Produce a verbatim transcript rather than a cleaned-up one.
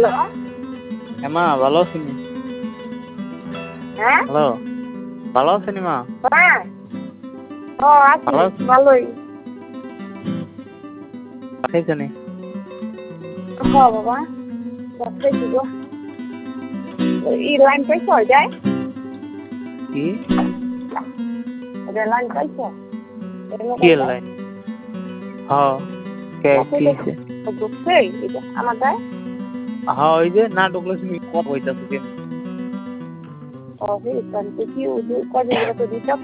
Hello মা ভালো আছেন? হ্যাঁ হ্যালো ভালো আছেন মা? হ্যাঁ ও আছি ভালো আছেন? ভালোই। খাইছেন? হ বাবা বসেছি গো। এই লাইন পাইছ যায় কি এটা লাইন পাইছ কি লাইন? হ্যাঁ কে কি হইছে? ঢুকছে এটা আমাদের হ্যাঁ ওই যে না ঢুকলে তুমি কম হইতাছে কেন? ও হে কি কদিন ধরে তো দিতে